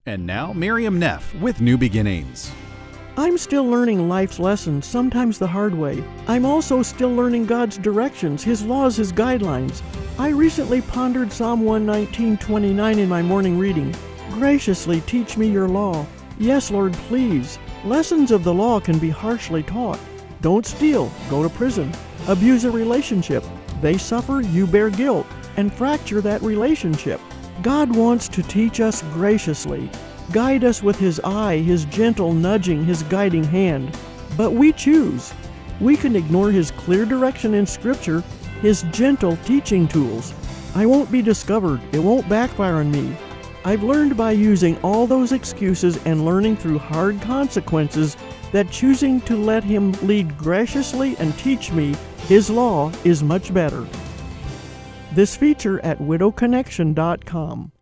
And now, Miriam Neff with New Beginnings. I'm still learning life's lessons, sometimes the hard way. I'm also still learning God's directions, His laws, His guidelines. I recently pondered Psalm 119:29 in my morning reading. Graciously teach me your law. Yes, Lord, please. Lessons of the law can be harshly taught. Don't steal, go to prison. Abuse a relationship. They suffer, you bear guilt, and fracture that relationship. God wants to teach us graciously, guide us with His eye, His gentle nudging, His guiding hand. But we choose. We can ignore His clear direction in Scripture, His gentle teaching tools. I won't be discovered. It won't backfire on me. I've learned by using all those excuses and learning through hard consequences that choosing to let Him lead graciously and teach me His law is much better. This feature at widowconnection.com.